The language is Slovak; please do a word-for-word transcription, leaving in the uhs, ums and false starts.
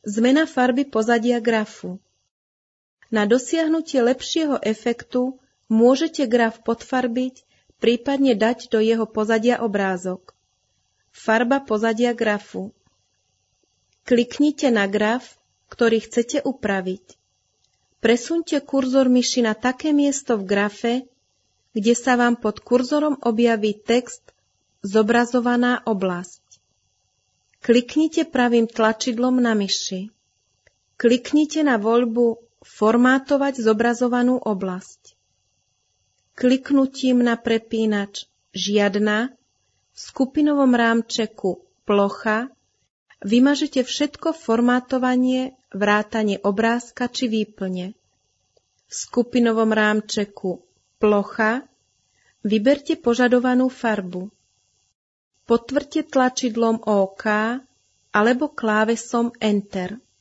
Zmena farby pozadia grafu. Na dosiahnutie lepšieho efektu môžete graf podfarbiť, prípadne dať do jeho pozadia obrázok. Farba pozadia grafu. Kliknite na graf, ktorý chcete upraviť. Presuňte kurzor myši na také miesto v grafe, kde sa vám pod kurzorom objaví text Zobrazovaná oblasť. Kliknite pravým tlačidlom na myši. Kliknite na voľbu Formátovať zobrazovanú oblasť. Kliknutím na prepínač Žiadna v skupinovom rámčeku Plocha vymažete všetko formátovanie, vrátane obrázka či výplne. V skupinovom rámčeku Plocha vyberte požadovanú farbu. Potvrďte tlačidlom OK alebo klávesom Enter.